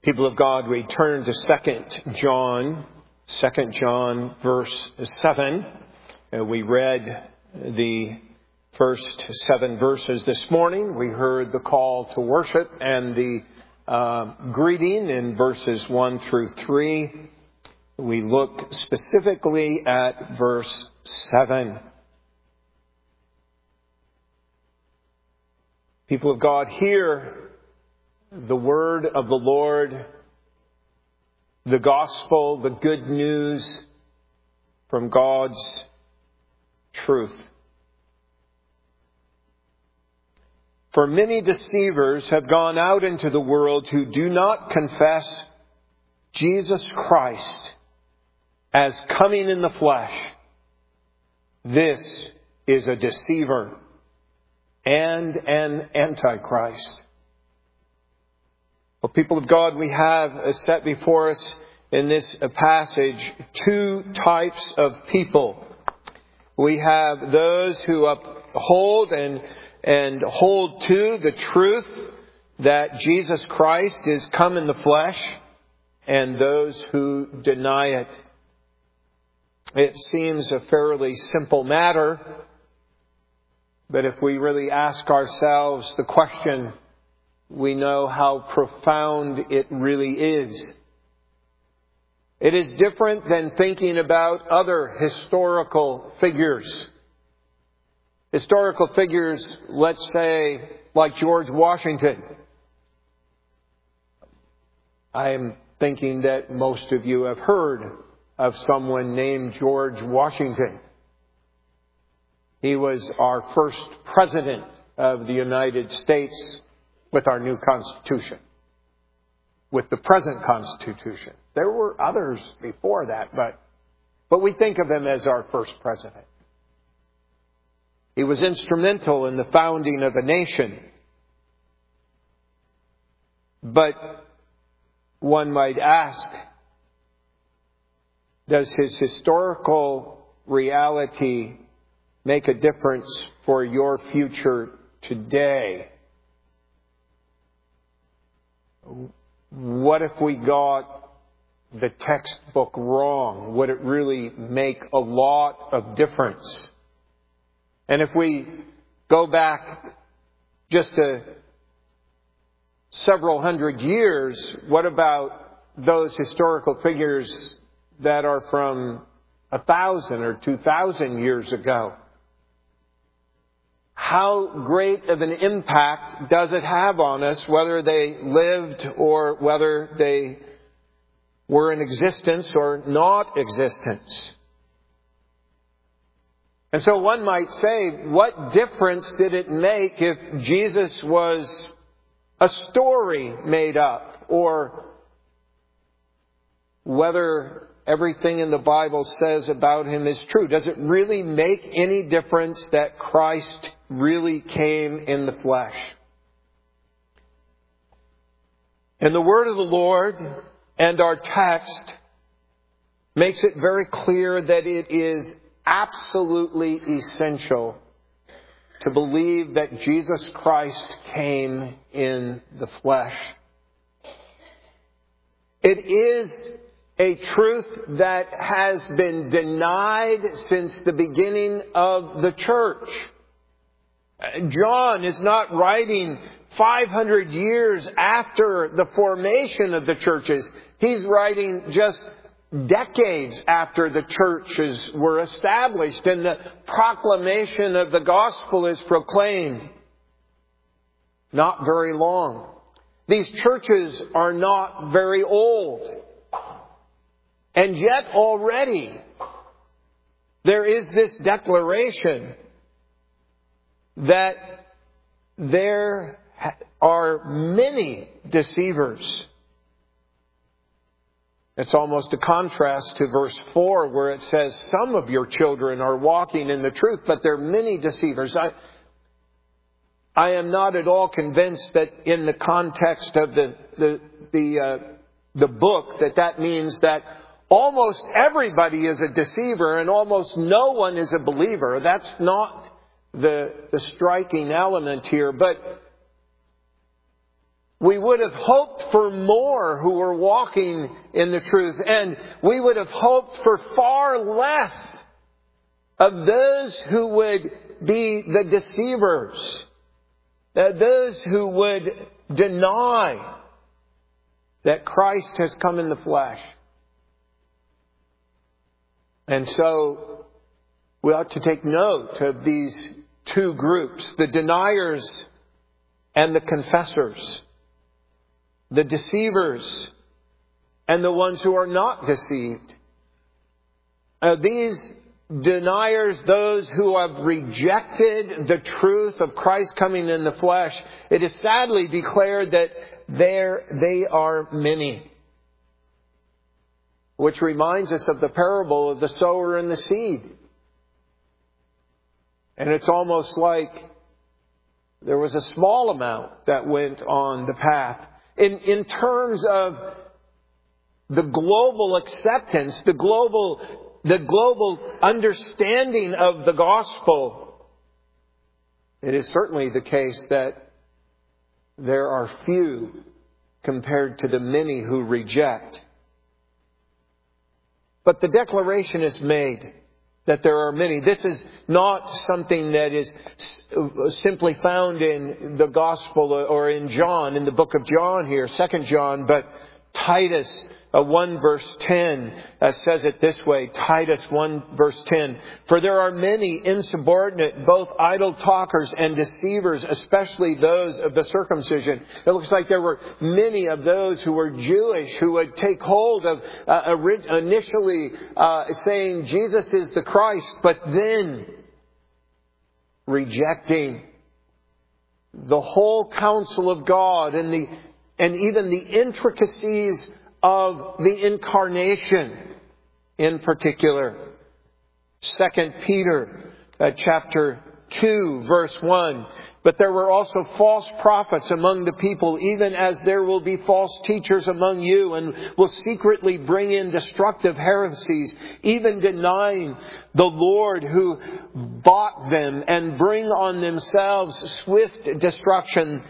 People of God, we turn to 2 John verse 7. We read the first 7 verses this morning. We heard the call to worship and the greeting in verses 1 through 3. We look specifically at verse 7. People of God, hear the word of the Lord, the gospel, the good news from God's truth. For many deceivers have gone out into the world who do not confess Jesus Christ as coming in the flesh. This is a deceiver and an antichrist. Well, people of God, we have set before us in this passage 2 types of people. We have those who uphold and hold to the truth that Jesus Christ is come in the flesh, and those who deny it. It seems a fairly simple matter, but if we really ask ourselves the question, we know how profound it really is. It is different than thinking about other historical figures. Historical figures, let's say, like George Washington. I'm thinking that most of you have heard of someone named George Washington. He was our first president of the United States with our new Constitution, with the present Constitution. There were others before that, but we think of him as our first president. He was instrumental in the founding of a nation. But one might ask, does his historical reality make a difference for your future today? What if we got the textbook wrong? Would it really make a lot of difference? And if we go back just several hundred years, what about those historical figures that are from 1,000 or 2,000 years ago? How great of an impact does it have on us, whether they lived or whether they were in existence or not existence? And so one might say, what difference did it make if Jesus was a story made up, or whether everything in the Bible says about him is true? Does it really make any difference that Christ really came in the flesh? And the word of the Lord and our text makes it very clear that it is absolutely essential to believe that Jesus Christ came in the flesh. It is a truth that has been denied since the beginning of the church. John is not writing 500 years after the formation of the churches. He's writing just decades after the churches were established and the proclamation of the gospel is proclaimed. Not very long. These churches are not very old. And yet already there is this declaration that there are many deceivers. It's almost a contrast to verse 4 where it says, some of your children are walking in the truth, but there are many deceivers. I am not at all convinced that in the context of the book that means that almost everybody is a deceiver and almost no one is a believer. That's not the striking element here. But We would have hoped for more who were walking in the truth. And we would have hoped for far less of those who would be the deceivers. Those who would deny that Christ has come in the flesh. And so we ought to take note of these two groups, the deniers and the confessors, the deceivers and the ones who are not deceived. These deniers, those who have rejected the truth of Christ coming in the flesh, it is sadly declared that they are many. Which reminds us of the parable of the sower and the seed. And it's almost like there was a small amount that went on the path. In terms of the global acceptance, the global understanding of the gospel, it is certainly the case that there are few compared to the many who reject. But the declaration is made that there are many. This is not something that is simply found in the gospel or in John, in the book of John here, 2 John, but Titus 1 verse 10 says it this way, Titus 1 verse 10. For there are many insubordinate, both idle talkers and deceivers, especially those of the circumcision. It looks like there were many of those who were Jewish who would take hold of initially saying Jesus is the Christ, but then rejecting the whole counsel of God and even the intricacies of the incarnation in particular. 2 Peter chapter 2 verse 1. But there were also false prophets among the people, even as there will be false teachers among you, and will secretly bring in destructive heresies, even denying the Lord who bought them, and bring on themselves swift destruction.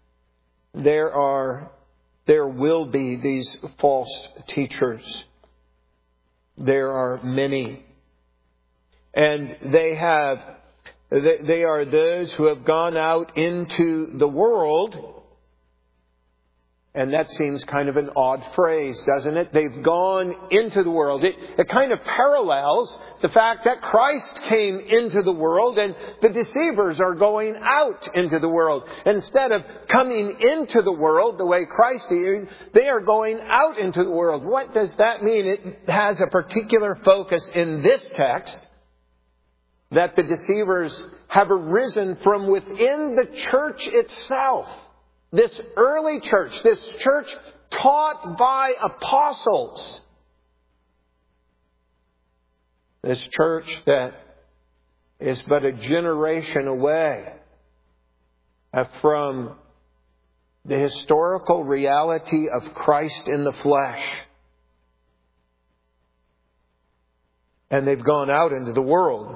There will be these false teachers. There are many. And they are those who have gone out into the world. And that seems kind of an odd phrase, doesn't it? They've gone into the world. It kind of parallels the fact that Christ came into the world and the deceivers are going out into the world. Instead of coming into the world the way Christ did, they are going out into the world. What does that mean? It has a particular focus in this text that the deceivers have arisen from within the church itself. This early church, this church taught by apostles. This church that is but a generation away from the historical reality of Christ in the flesh. And they've gone out into the world.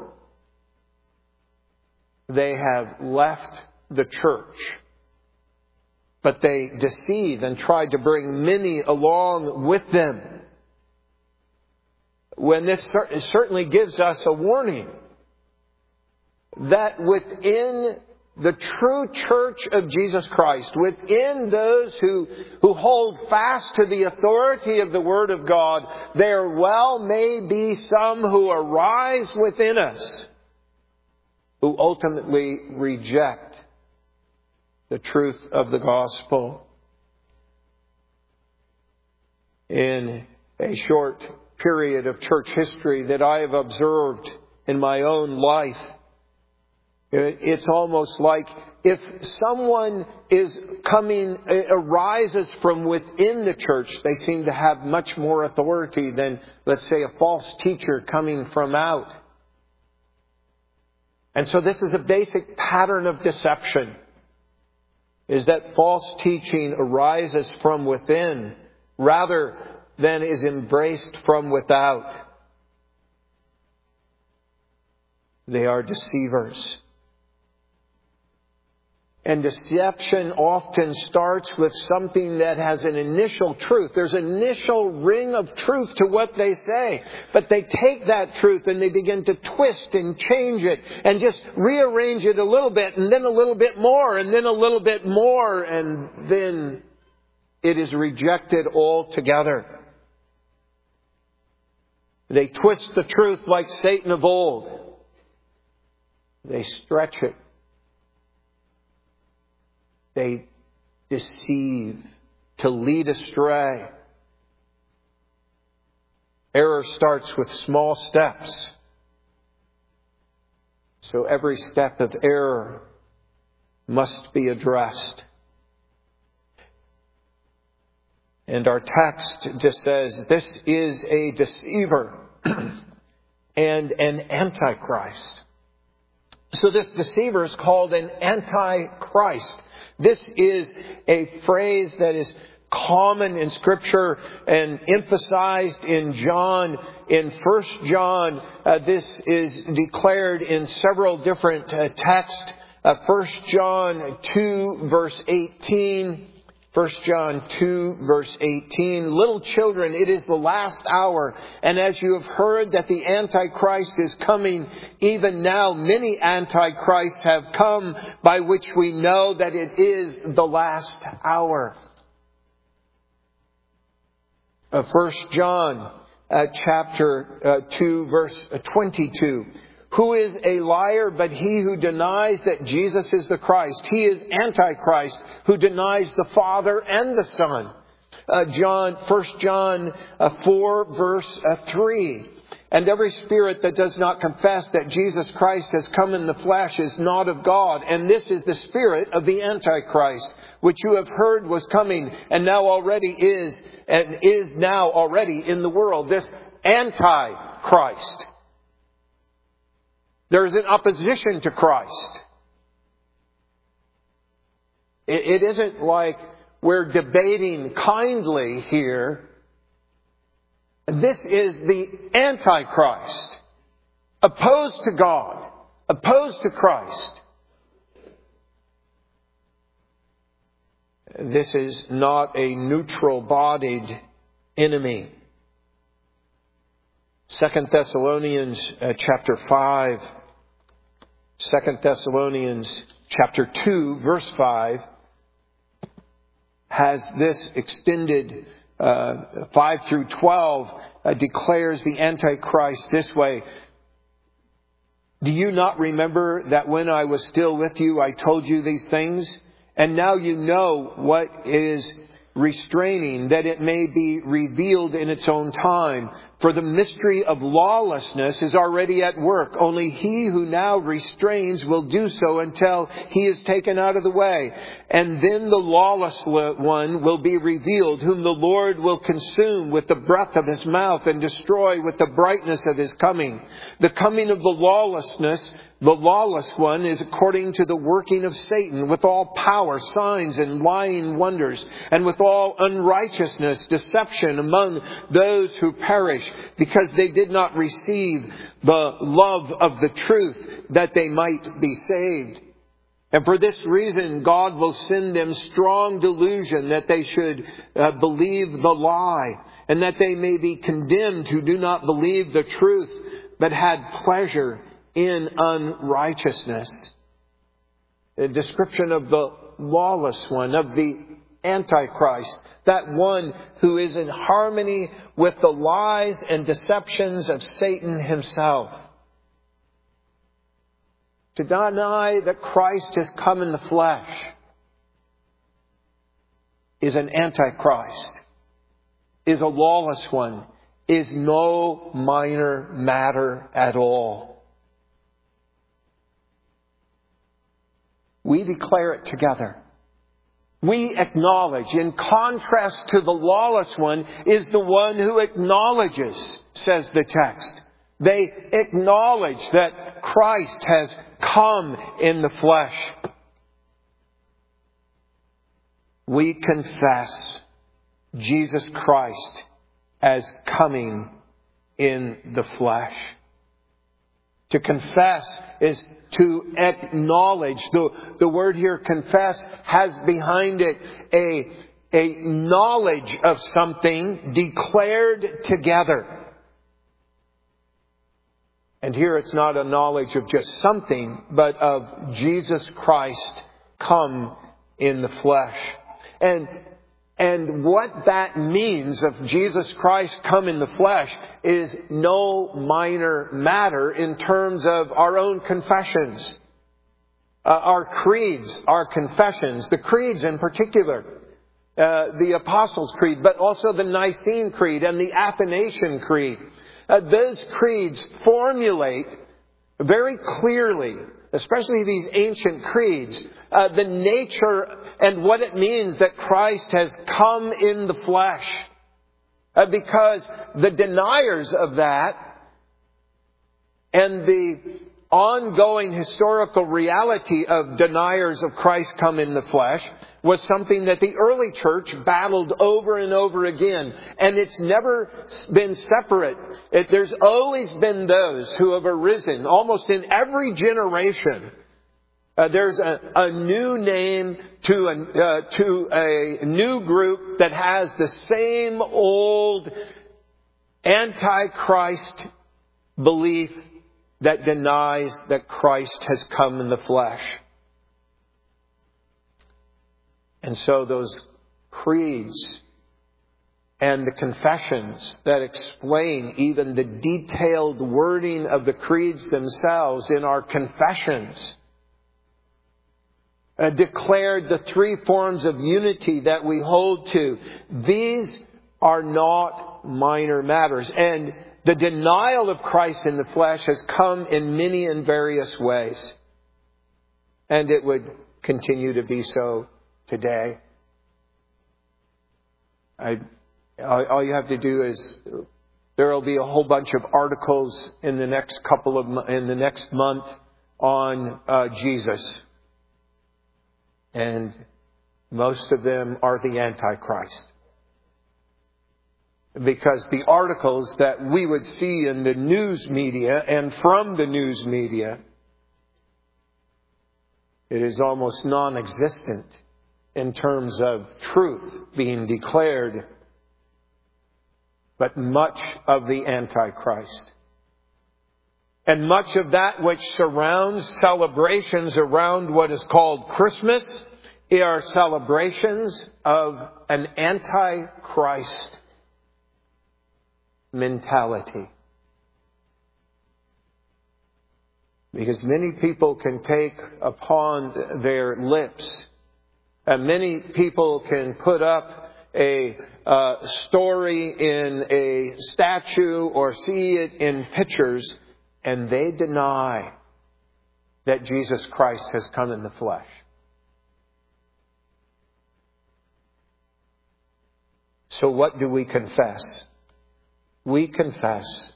They have left the church. But they deceive and try to bring many along with them. When this certainly gives us a warning that within the true church of Jesus Christ, within those who hold fast to the authority of the Word of God, there well may be some who arise within us who ultimately reject the truth of the gospel. In a short period of church history that I have observed in my own life, it's almost like if someone arises from within the church, they seem to have much more authority than, let's say, a false teacher coming from out. And so this is a basic pattern of deception, is that false teaching arises from within rather than is embraced from without. They are deceivers. And deception often starts with something that has an initial truth. There's an initial ring of truth to what they say. But they take that truth and they begin to twist and change it and just rearrange it a little bit and then a little bit more and then a little bit more. And then it is rejected altogether. They twist the truth like Satan of old. They stretch it. They deceive to lead astray. Error starts with small steps. So every step of error must be addressed. And our text just says this is a deceiver and an antichrist. So this deceiver is called an antichrist. This is a phrase that is common in Scripture and emphasized in John. In 1 John, this is declared in several different texts. 1 John 2 verse 18. 1 John 2 verse 18, little children, it is the last hour, and as you have heard that the Antichrist is coming, even now many Antichrists have come, by which we know that it is the last hour. 1 John chapter 2 verse 22. Who is a liar but he who denies that Jesus is the Christ? He is Antichrist who denies the Father and the Son. 1 John 4 verse 3. And every spirit that does not confess that Jesus Christ has come in the flesh is not of God. And this is the spirit of the Antichrist, which you have heard was coming and now already is, and is now already in the world. This Antichrist. There is an opposition to Christ. It isn't like we're debating kindly here. This is the Antichrist. Opposed to God. Opposed to Christ. This is not a neutral-bodied enemy. 2 Thessalonians chapter 5. 2 Thessalonians chapter 2 verse 5 has this extended 5 through 12 declares the Antichrist this way. Do you not remember that when I was still with you I told you these things? And now you know what is restraining, that it may be revealed in its own time. For the mystery of lawlessness is already at work. Only he who now restrains will do so until he is taken out of the way. And then the lawless one will be revealed, whom the Lord will consume with the breath of his mouth and destroy with the brightness of his coming. The coming of the lawless one is according to the working of Satan, with all power, signs, and lying wonders, and with all unrighteousness, deception among those who perish, because they did not receive the love of the truth, that they might be saved. And for this reason, God will send them strong delusion, that they should believe the lie, and that they may be condemned who do not believe the truth, but had pleasure in unrighteousness. A description of the lawless one, of the Antichrist, that one who is in harmony with the lies and deceptions of Satan himself. To deny that Christ has come in the flesh is an Antichrist, is a lawless one, is no minor matter at all. We declare it together. We acknowledge, in contrast to the lawless one, is the one who acknowledges, says the text. They acknowledge that Christ has come in the flesh. We confess Jesus Christ as coming in the flesh. To confess is to acknowledge. The word here, confess, has behind it a knowledge of something declared together. And here it's not a knowledge of just something, but of Jesus Christ come in the flesh. And what that means of Jesus Christ come in the flesh is no minor matter in terms of our own confessions. Our creeds, our confessions, the creeds in particular. The Apostles' Creed, but also the Nicene Creed and the Athanasian Creed. Those creeds formulate very clearly, especially these ancient creeds, the nature and what it means that Christ has come in the flesh. Because the deniers of that and the ongoing historical reality of deniers of Christ come in the flesh was something that the early church battled over and over again. And it's never been separate. There's always been those who have arisen, almost in every generation. There's a new name to a new group that has the same old anti-Christ belief that denies that Christ has come in the flesh. And so those creeds and the confessions that explain even the detailed wording of the creeds themselves in our confessions declared the three forms of unity that we hold to. These are not minor matters. And the denial of Christ in the flesh has come in many and various ways. And it would continue to be so today. All you have to do is, there will be a whole bunch of articles in the next month on Jesus. And most of them are the Antichrist. Because the articles that we would see in the news media and from the news media, it is almost non-existent in terms of truth being declared, but much of the Antichrist. And much of that which surrounds celebrations around what is called Christmas are celebrations of an Antichrist mentality. Because many people can take upon their lips, and many people can put up a story in a statue or see it in pictures, and they deny that Jesus Christ has come in the flesh. So what do we confess? We confess.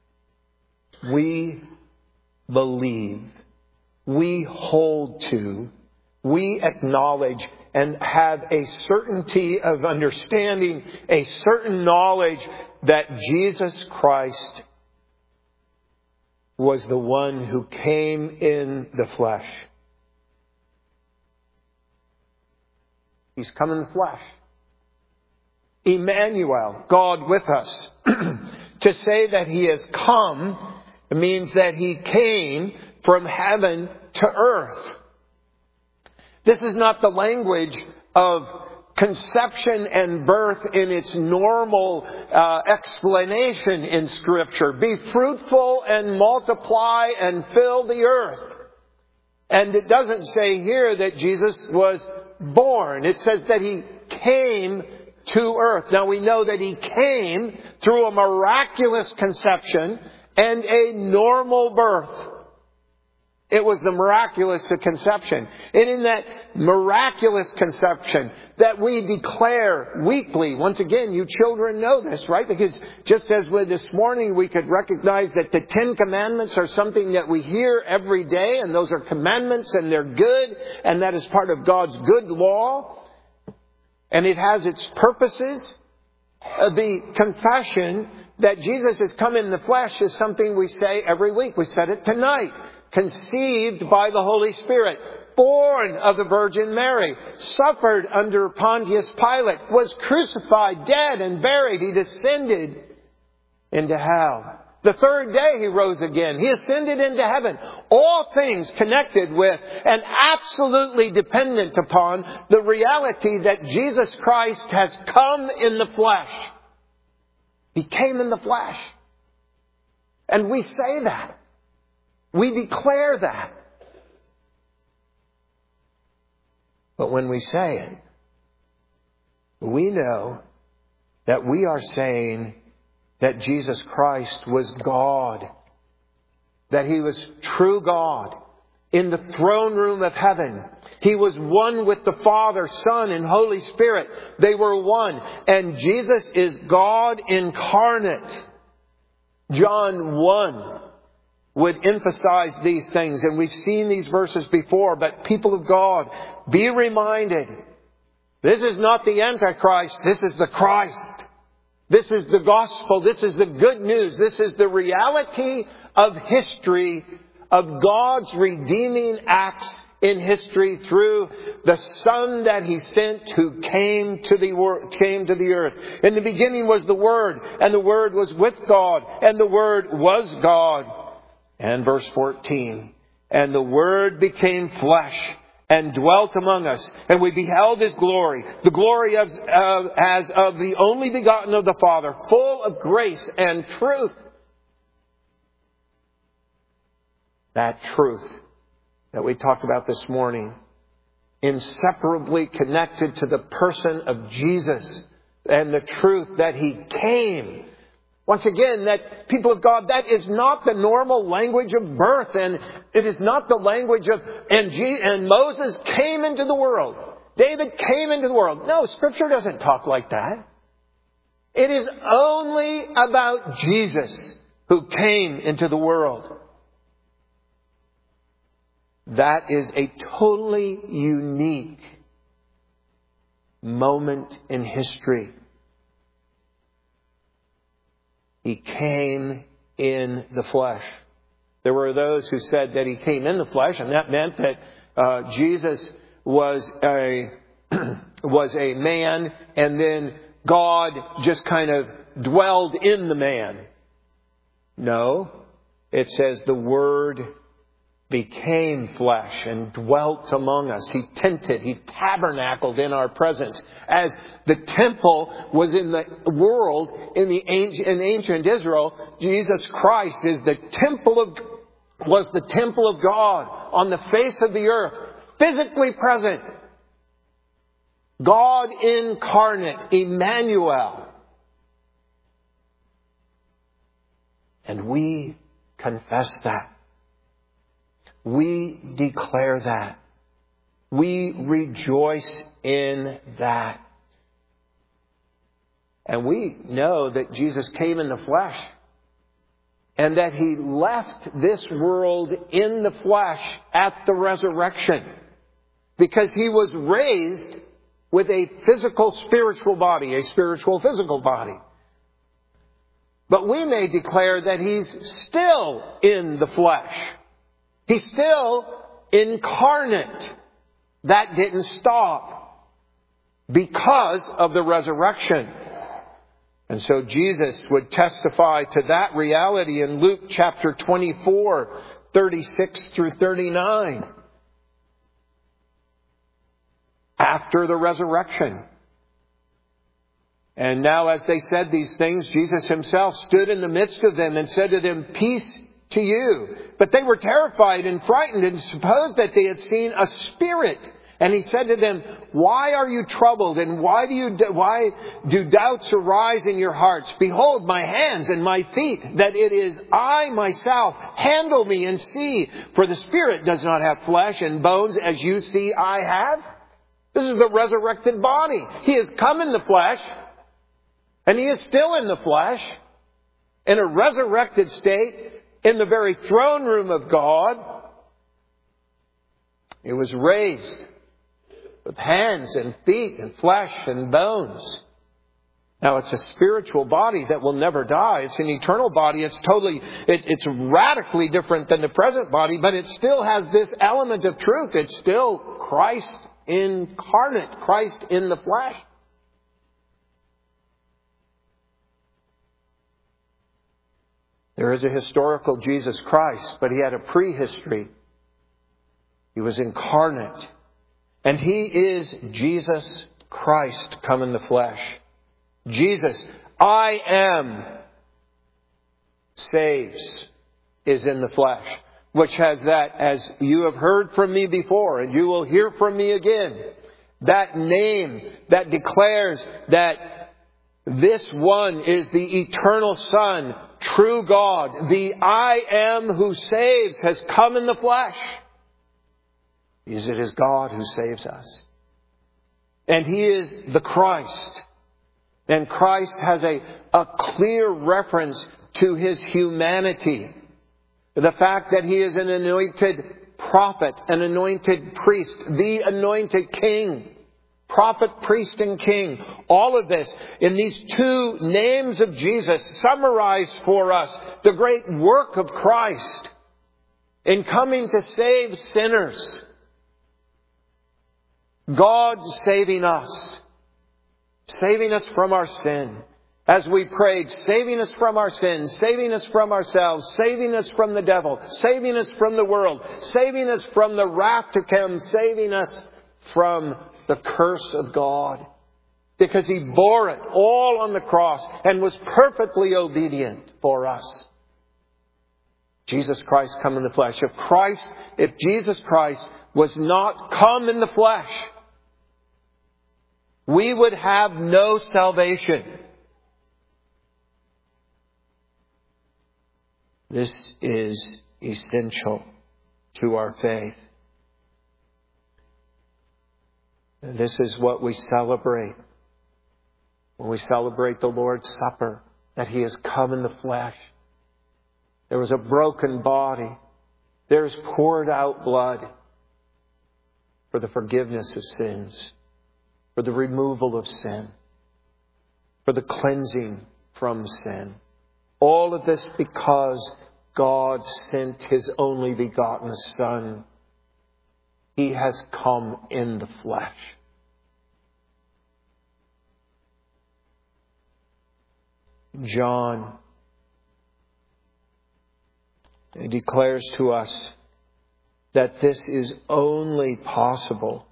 We believe. We hold to. We acknowledge and have a certainty of understanding, a certain knowledge that Jesus Christ was the one who came in the flesh. He's come in the flesh. Emmanuel, God with us. To say that He has come means that He came from heaven to earth. This is not the language of conception and birth in its normal explanation in Scripture. Be fruitful and multiply and fill the earth. And it doesn't say here that Jesus was born. It says that He came to earth. Now we know that He came through a miraculous conception and a normal birth. It was the miraculous conception. And in that miraculous conception that we declare weekly, once again, you children know this, right? Because just as with this morning, we could recognize that the 10 Commandments are something that we hear every day, and those are commandments and they're good, and that is part of God's good law. And it has its purposes. the confession that Jesus has come in the flesh is something we say every week. We said it tonight. Conceived by the Holy Spirit. Born of the Virgin Mary. Suffered under Pontius Pilate. Was crucified, dead, and buried. He descended into hell. The third day He rose again. He ascended into heaven. All things connected with and absolutely dependent upon the reality that Jesus Christ has come in the flesh. He came in the flesh. And we say that. We declare that. But when we say it, we know that we are saying that Jesus Christ was God. That He was true God in the throne room of heaven. He was one with the Father, Son, and Holy Spirit. They were one. And Jesus is God incarnate. John 1 would emphasize these things. And we've seen these verses before. But people of God, be reminded. This is not the Antichrist. This is the Christ. This is the gospel. This is the good news. This is the reality of history, of God's redeeming acts in history through the Son that He sent, who came to the earth. In the beginning was the Word, and the Word was with God, and the Word was God. And verse 14, and the Word became flesh and dwelt among us, and we beheld His glory, the glory as of the only begotten of the Father, full of grace and truth. That truth that we talked about this morning, inseparably connected to the person of Jesus and the truth that He came. Once again, that people of God, that is not the normal language of birth, and it is not the language of, and Moses came into the world. David came into the world. No, Scripture doesn't talk like that. It is only about Jesus who came into the world. That is a totally unique moment in history. He came in the flesh. There were those who said that He came in the flesh, and that meant that Jesus was a man, and then God just kind of dwelled in the man. No, it says the Word became flesh and dwelt among us. He tented, He tabernacled in our presence. As the temple was in the world, in ancient Israel, Jesus Christ was the temple of God on the face of the earth, physically present. God incarnate, Emmanuel. And we confess that. We declare that. We rejoice in that. And we know that Jesus came in the flesh, and that He left this world in the flesh at the resurrection, because He was raised with a physical spiritual body, a spiritual physical body. But we may declare that He's still in the flesh. He's still incarnate. That didn't stop because of the resurrection. And so Jesus would testify to that reality in Luke chapter 24, 36 through 39. After the resurrection. And now as they said these things, Jesus Himself stood in the midst of them and said to them, "Peace to you." But they were terrified and frightened and supposed that they had seen a spirit. And He said to them, "Why are you troubled? And why do doubts arise in your hearts? Behold my hands and my feet, that it is I myself. Handle me and see. For the spirit does not have flesh and bones as you see I have." This is the resurrected body. He has come in the flesh, and He is still in the flesh, in a resurrected state, in the very throne room of God. He was raised with hands and feet and flesh and bones. Now, it's a spiritual body that will never die. It's an eternal body. It's radically different than the present body, but it still has this element of truth. It's still Christ incarnate, Christ in the flesh. There is a historical Jesus Christ, but he had a prehistory. He was incarnate. And he is Jesus Christ come in the flesh. Jesus, I am, saves, is in the flesh. Which has that, as you have heard from me before, and you will hear from me again. That name that declares that this one is the eternal Son, true God. The I am who saves has come in the flesh. It is God who saves us. And he is the Christ. And Christ has a clear reference to his humanity. The fact that he is an anointed prophet, an anointed priest, the anointed king. Prophet, priest, and king. All of this in these two names of Jesus summarize for us the great work of Christ in coming to save sinners. God saving us. Saving us from our sin. As we prayed, saving us from our sins, saving us from ourselves, saving us from the devil, saving us from the world, saving us from the wrath to come, saving us from the curse of God. Because he bore it all on the cross and was perfectly obedient for us. Jesus Christ come in the flesh. If Jesus Christ was not come in the flesh, we would have no salvation. This is essential to our faith. And this is what we celebrate when we celebrate the Lord's Supper, that he has come in the flesh. There was a broken body. There's poured out blood for the forgiveness of sins, for the removal of sin, for the cleansing from sin. All of this because God sent his only begotten Son. He has come in the flesh. John declares to us that this is only possible.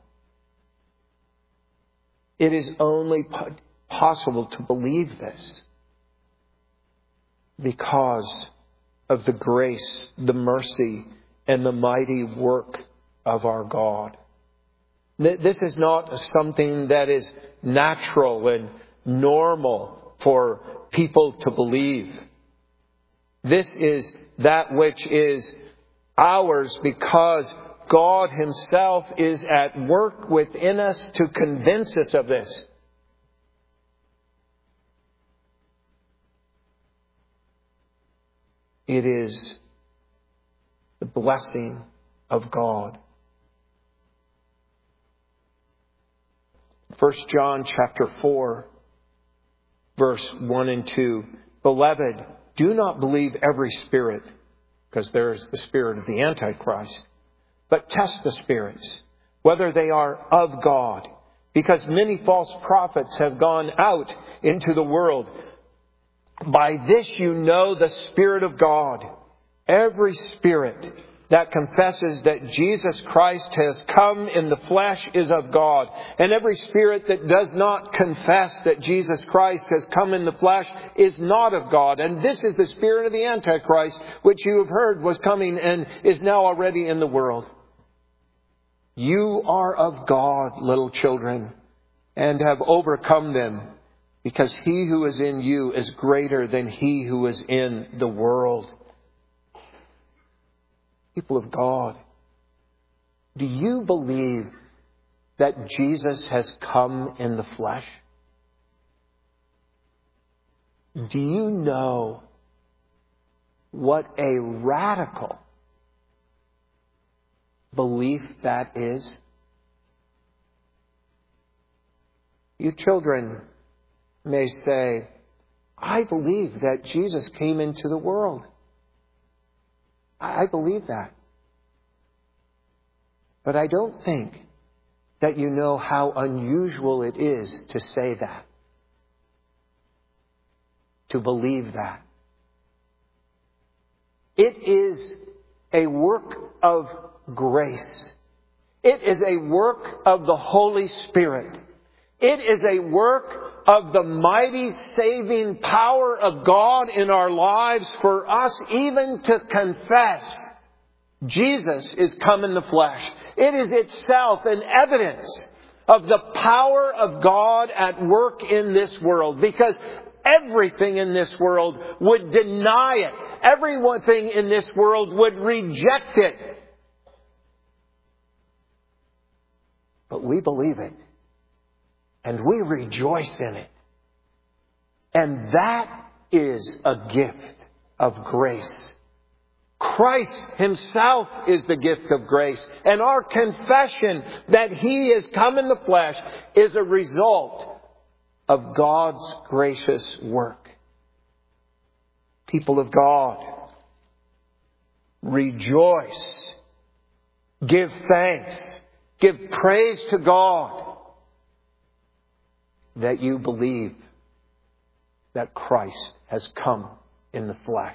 It is only possible to believe this because of the grace, the mercy, and the mighty work of our God. This is not something that is natural and normal for people to believe. This is that which is ours because God himself is at work within us to convince us of this. It is the blessing of God. 1 John chapter 4, verse 1 and 2. Beloved, do not believe every spirit, because there is the spirit of the Antichrist, but test the spirits, whether they are of God, because many false prophets have gone out into the world. By this you know the Spirit of God. Every spirit that confesses that Jesus Christ has come in the flesh is of God. And every spirit that does not confess that Jesus Christ has come in the flesh is not of God. And this is the spirit of the Antichrist, which you have heard was coming and is now already in the world. You are of God, little children, and have overcome them, because he who is in you is greater than he who is in the world. People of God, do you believe that Jesus has come in the flesh? Do you know what a radical belief that is? You children, may say, I believe that Jesus came into the world. I believe that. But I don't think that you know how unusual it is to say that. To believe that. It is a work of grace. It is a work of the Holy Spirit. It is a work of the mighty saving power of God in our lives for us even to confess Jesus is come in the flesh. It is itself an evidence of the power of God at work in this world, because everything in this world would deny it. Everything in this world would reject it. But we believe it. And we rejoice in it. And that is a gift of grace. Christ Himself is the gift of grace. And our confession that He is come in the flesh is a result of God's gracious work. People of God, rejoice. Give thanks. Give praise to God that you believe that Christ has come in the flesh.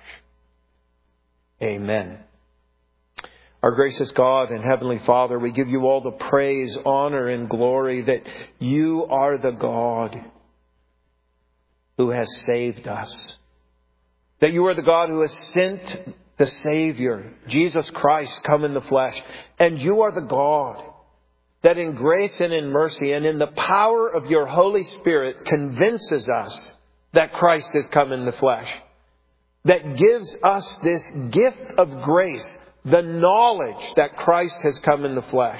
Amen. Our gracious God and Heavenly Father, we give you all the praise, honor, and glory that you are the God who has saved us. That you are the God who has sent the Savior, Jesus Christ, come in the flesh. And you are the God that in grace and in mercy and in the power of your Holy Spirit convinces us that Christ has come in the flesh. That gives us this gift of grace, the knowledge that Christ has come in the flesh.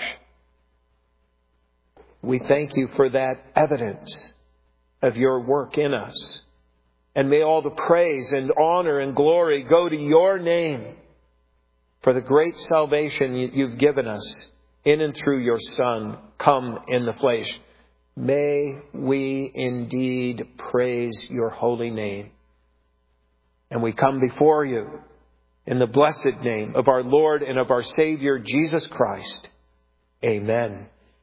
We thank you for that evidence of your work in us. And may all the praise and honor and glory go to your name for the great salvation you've given us in and through your Son, come in the flesh. May we indeed praise your holy name. And we come before you in the blessed name of our Lord and of our Savior, Jesus Christ. Amen.